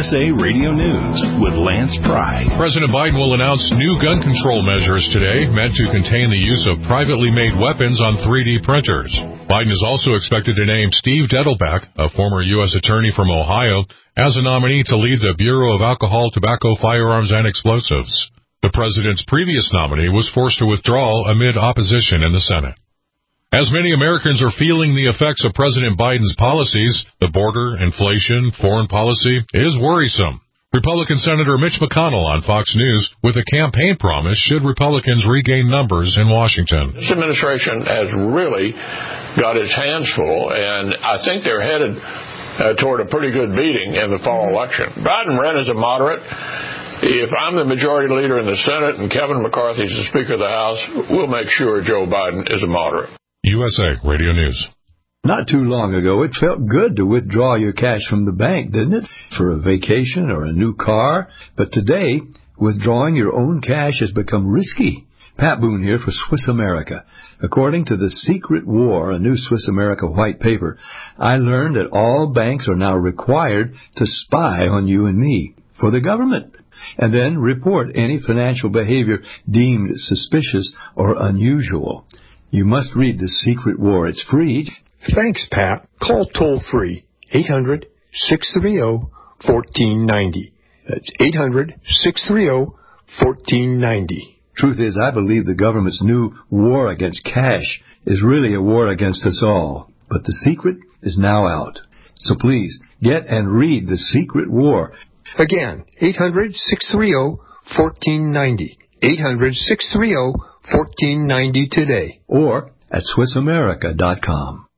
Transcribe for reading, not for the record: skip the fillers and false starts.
USA Radio News with Lance Pry. President Biden will announce new gun control measures today meant to contain the use of privately made weapons on 3D printers. Biden is also expected to name Steve Dettelbach, a former U.S. attorney from Ohio, as a nominee to lead the Bureau of Alcohol, Tobacco, Firearms, and Explosives. The president's previous nominee was forced to withdraw amid opposition in the Senate. As many Americans are feeling the effects of President Biden's policies, the border, inflation, foreign policy is worrisome. Republican Senator Mitch McConnell on Fox News with a campaign promise should Republicans regain numbers in Washington. This administration has really got its hands full, and I think they're headed toward a pretty good beating in the fall election. Biden ran as a moderate. If I'm the majority leader in the Senate and Kevin McCarthy is the Speaker of the House, we'll make sure Joe Biden is a moderate. USA Radio News. Not too long ago, it felt good to withdraw your cash from the bank, didn't it? For a vacation or a new car. But today, withdrawing your own cash has become risky. Pat Boone here for Swiss America. According to The Secret War, a new Swiss America white paper, I learned that all banks are now required to spy on you and me for the government, and then report any financial behavior deemed suspicious or unusual. You must read The Secret War. It's free. Thanks, Pat. Call toll-free 800-630-1490. That's 800-630-1490. Truth is, I believe the government's new war against cash is really a war against us all. But the secret is now out. So please, get and read The Secret War. Again, 800-630-1490. 800-630-1490 today. Or at SwissAmerica.com.